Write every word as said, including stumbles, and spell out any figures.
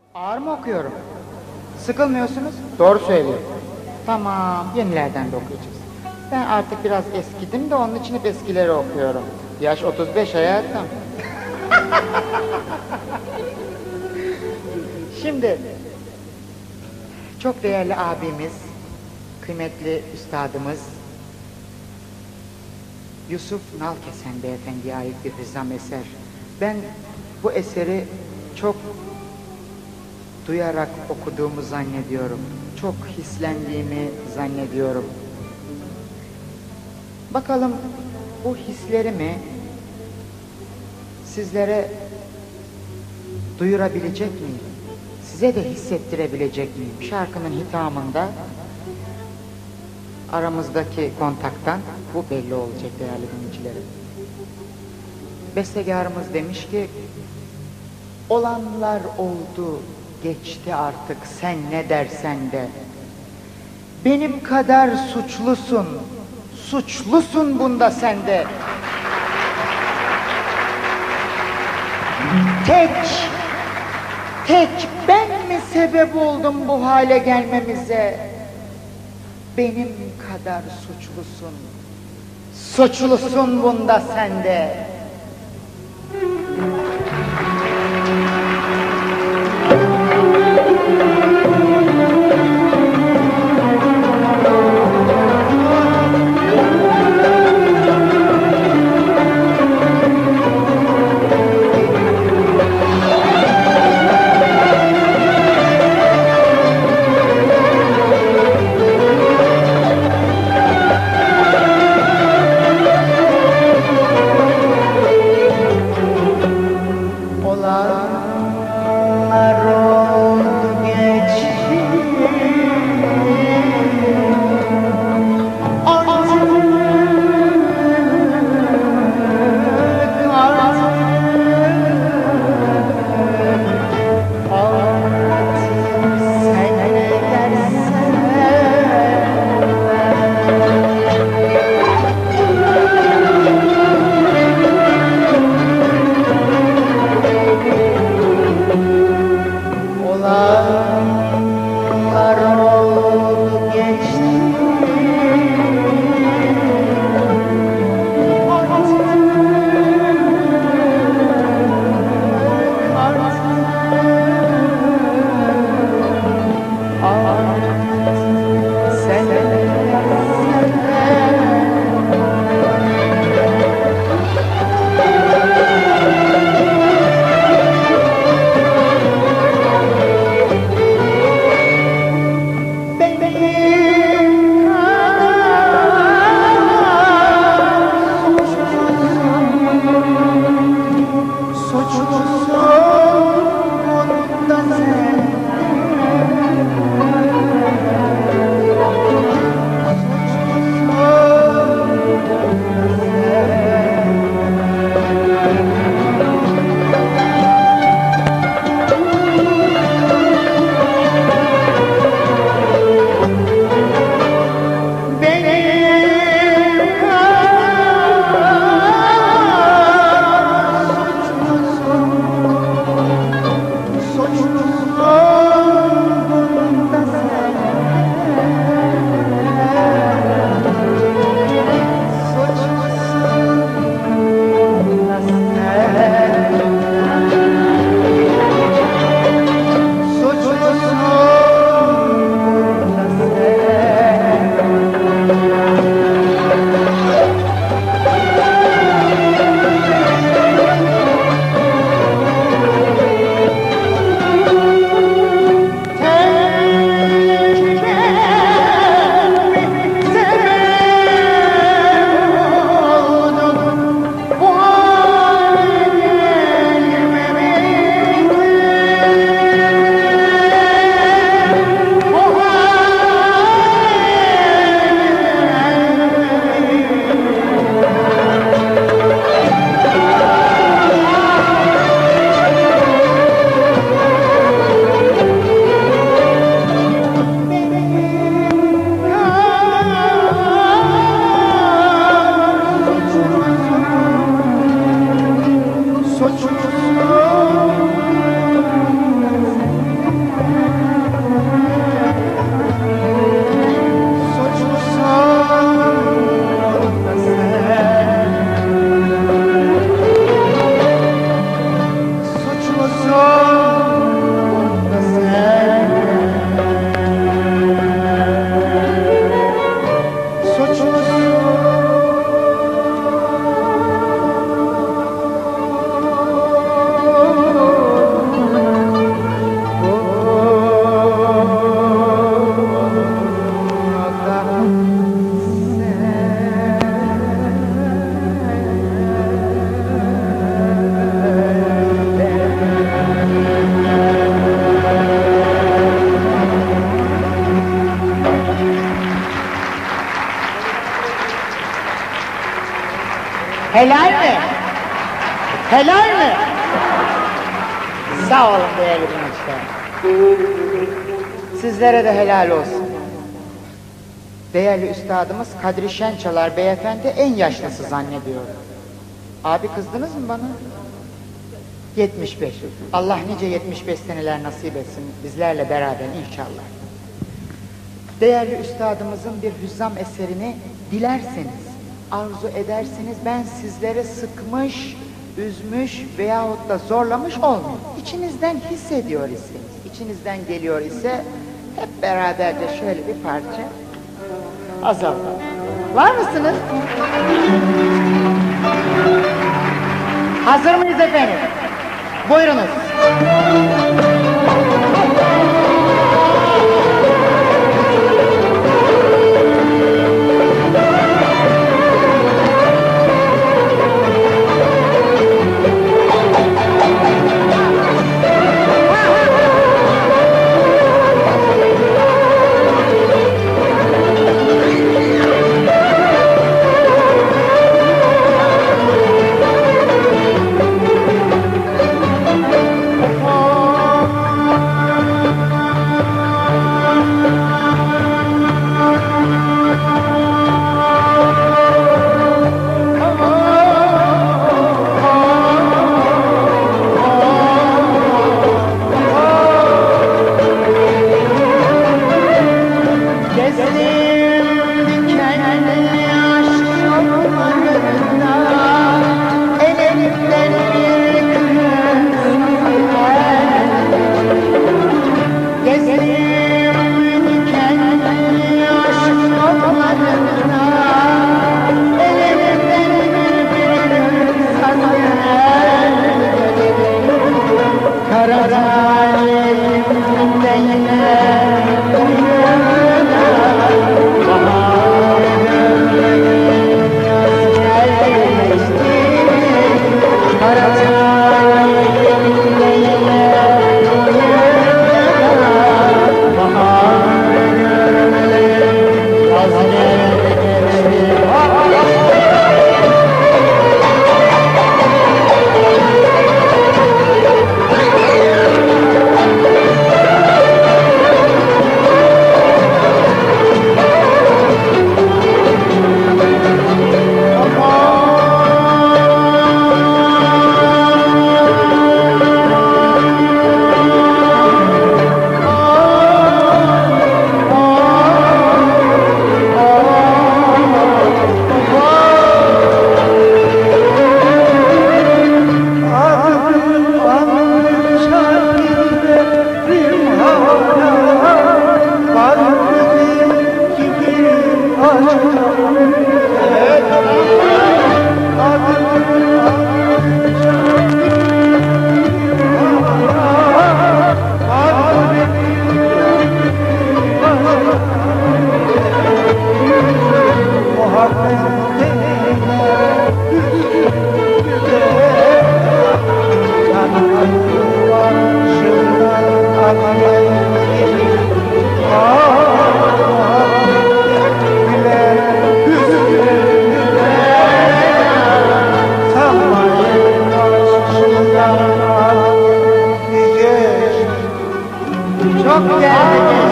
Ağır mı okuyorum? Sıkılmıyorsunuz? Doğru söylüyor. Tamam, yenilerden de okuyacağız. Ben artık biraz eskidim de onun için hep eskileri okuyorum. Yaş otuz beş hayatım. Şimdi, çok değerli abimiz, kıymetli üstadımız, Yusuf Nalkesen Beyefendi'ye ait bir hüzzam eser. Ben bu eseri çok duyarak okuduğumu zannediyorum. Çok hislendiğimi zannediyorum. Bakalım bu hislerimi sizlere duyurabilecek miyim? Size de hissettirebilecek miyim? Şarkının hitamında aramızdaki kontaktan bu belli olacak değerli dinleyicilerim. Bestekarımız demiş ki, olanlar oldu, geçti artık sen ne dersen de. Benim kadar suçlusun, suçlusun bunda sen de. Tek, tek ben mi sebep oldum bu hale gelmemize? Benim kadar suçlusun, suçlusun bunda sen de. Helal mi? Helal mi? Sağ olun değerli dinleyiciler. Sizlere de helal olsun. Değerli üstadımız Kadri Şençalar beyefendi en yaşlısı zannediyor. Abi kızdınız mı bana? yetmiş beş. Allah nice yetmiş beş seneler nasip etsin bizlerle beraber inşallah. Değerli üstadımızın bir hüzzam eserini dilerseniz, arzu ederseniz ben sizleri sıkmış, üzmüş veyahut da zorlamış olmayayım. İçinizden hissediyor iseniz, içinizden geliyor ise hep beraberce şöyle bir parça azaltalım. Var mısınız? Hazır mıyız efendim? Buyurunuz. Çok değerli